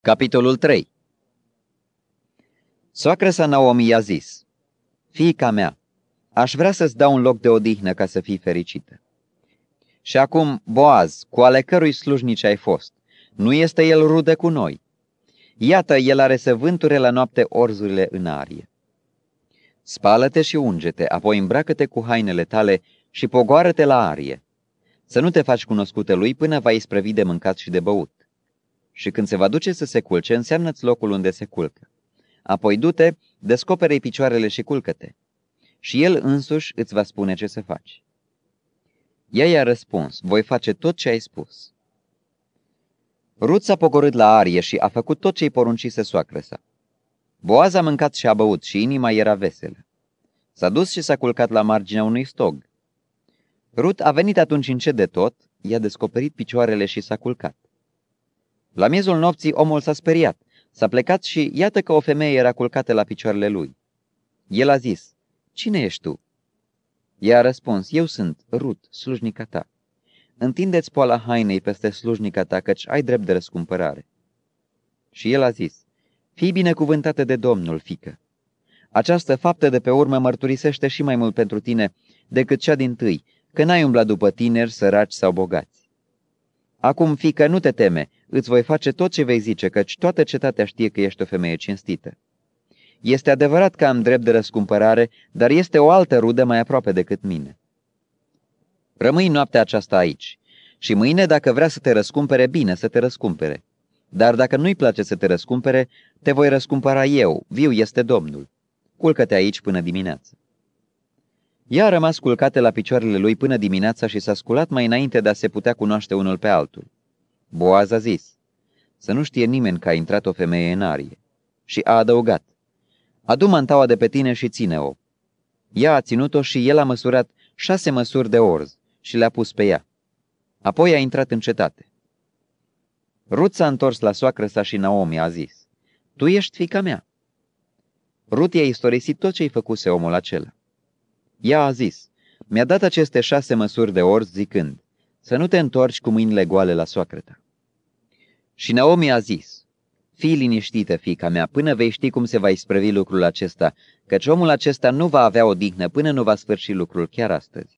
Capitolul 3. Soacră sa Naomi i-a zis: Fiica mea, aș vrea să-ți dau un loc de odihnă ca să fii fericită. Și acum, Boaz, cu ale cărui slujnici ai fost, nu este el rudă cu noi? Iată, el are să vânture la noapte orzurile în arie. Spală-te și unge-te, apoi îmbracă-te cu hainele tale și pogoară-te la arie. Să nu te faci cunoscută lui până va isprăvi de mâncat și de băut. Și când se va duce să se culce, înseamnă-ți locul unde se culcă. Apoi du-te, descoperă-i picioarele și culcă-te. Și el însuși îți va spune ce să faci. Ea i-a răspuns: voi face tot ce ai spus. Rut s-a pogorât la arie și a făcut tot ce-i poruncise soacră sa. Boaz a mâncat și a băut și inima era veselă. S-a dus și s-a culcat la marginea unui stog. Rut a venit atunci încet de tot, i-a descoperit picioarele și s-a culcat. La miezul nopții omul s-a speriat, s-a plecat și iată că o femeie era culcată la picioarele lui. El a zis: cine ești tu? Ea a răspuns: eu sunt Rut, slujnica ta. Întindeți poala hainei peste slujnica ta, căci ai drept de răscumpărare. Și el a zis: fii binecuvântată de Domnul, fiică. Această faptă de pe urmă mărturisește și mai mult pentru tine decât cea dintâi, că n-ai umblat după tineri, săraci sau bogați. Acum, fiică, nu te teme, îți voi face tot ce vei zice, căci toată cetatea știe că ești o femeie cinstită. Este adevărat că am drept de răscumpărare, dar este o altă rudă mai aproape decât mine. Rămâi noaptea aceasta aici și mâine, dacă vrea să te răscumpere, bine să te răscumpere. Dar dacă nu-i place să te răscumpere, te voi răscumpăra eu, viu este Domnul. Culcă-te aici până dimineață. Ea a rămas culcată la picioarele lui până dimineața și s-a sculat mai înainte de a se putea cunoaște unul pe altul. Boaz a zis: să nu știe nimeni că a intrat o femeie în arie. Și a adăugat: adu mantaua de pe tine și ține-o. Ea a ținut-o și el a măsurat 6 măsuri de orz și le-a pus pe ea. Apoi a intrat în cetate. Rut s-a întors la soacră sa și Naomi a zis: tu ești fiica mea. Rut i-a istorisit tot ce-i făcuse omul acela. Ea a zis: mi-a dat aceste 6 măsuri de orz zicând: să nu te întorci cu mâinile goale la soacră ta. Și Naomi a zis: fii liniștită, fiica mea, până vei ști cum se va isprăvi lucrul acesta, căci omul acesta nu va avea odihnă până nu va sfârși lucrul chiar astăzi.